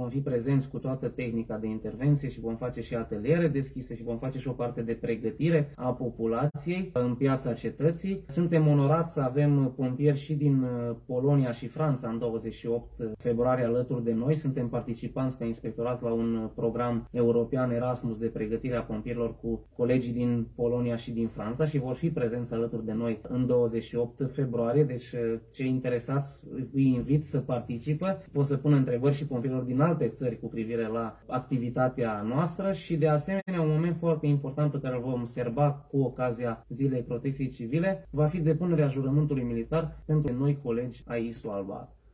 vom fi prezenți cu toată tehnica de intervenție și vom face și ateliere deschise și vom face și o parte de pregătire a populației în piața cetății. Suntem onorați să avem pompieri și din Polonia și Franța în 28 februarie alături de noi. Suntem participanți ca inspectorat la un program european Erasmus de pregătire a pompierilor cu colegii din Polonia și din Franța și vor fi prezenți alături de noi în 28 februarie. Deci cei interesați îi invit să participă. Pot să pună întrebări și pompierilor din alte țări cu privire la activitatea noastră și de asemenea un moment foarte important pe care îl vom serba cu ocazia Zilei Protecției Civile va fi depunerea jurământului militar pentru noi colegi ai ISU Alba.